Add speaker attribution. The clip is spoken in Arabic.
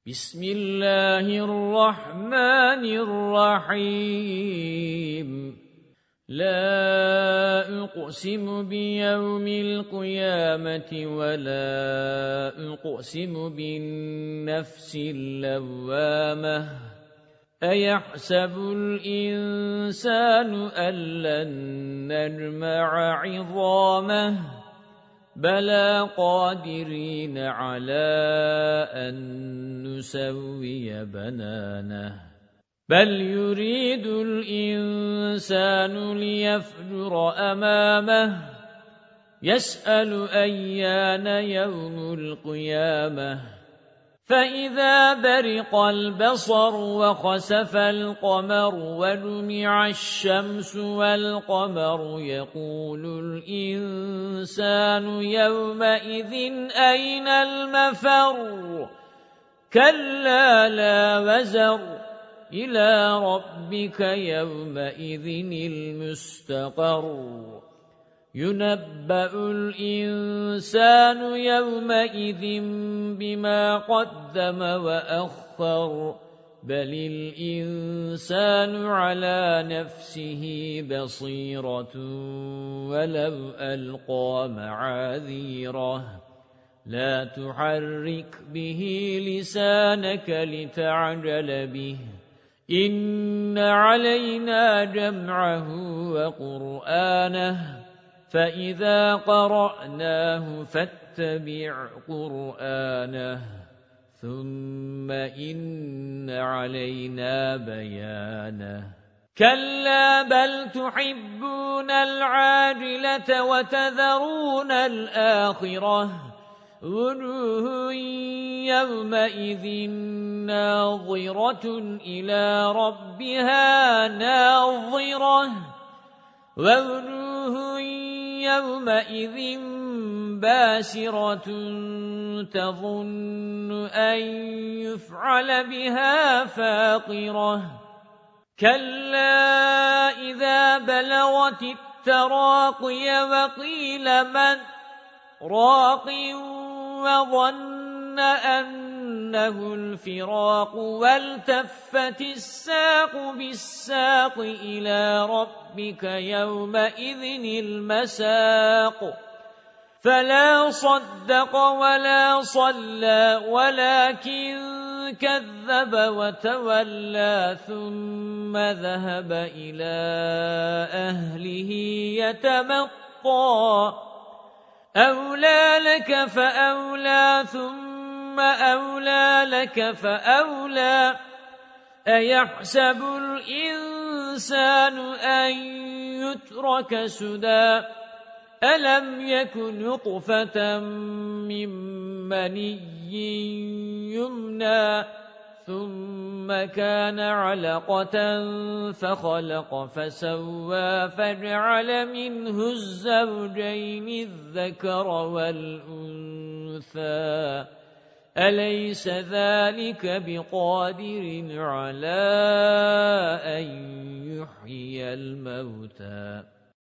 Speaker 1: بسم الله الرحمن الرحيم لا أقسم بيوم القيامة ولا أقسم بالنفس اللوامة أيحسب الإنسان أن لن نجمع عظامه بلى قادرين على أن نسوي بنانه بل يريد الإنسان ليفجر أمامه يسأل أيان يوم القيامة فإذا برق البصر وخسف القمر وجمع الشمس والقمر يقول الإنسان يومئذ أين المفر كلا لا وزر إلى ربك يومئذ المستقر ينبأ الإنسان يومئذ بما قدم وأخر بل الإنسان على نفسه بصيرة ولو ألقى معاذيره لا تحرك به لسانك لتعجل به إن علينا جمعه وقرآنه فإذا قرأناه فاتبع قرآنه ثم إن علينا بيانه كلا بل تحبون العاجلة وتذرون الآخرة وجوه يومئذ ناظرة إلى ربها ناظرة ووجوه يومئذ باسرة تظن أن يفعل بها فاقرة كلا إذا بلغت التراقي وقيل من راق وظن أنه الفراق والتفت الساق بالساق إلى ربك يومئذ المساق فلا صدق ولا صلى ولكن كذب وتولى ثم ذهب إلى أهله يتمطى أولى لك فأولى ثم أولى لك فأولى أيحسب الإنسان أن يترك سدى ألم يكن نطفة من مني يمنى ثم كان علقة فخلق فسوى فجعل منه الزوجين الذكر والأنثى أليس ذلك بقادر على أن يحيي الموتى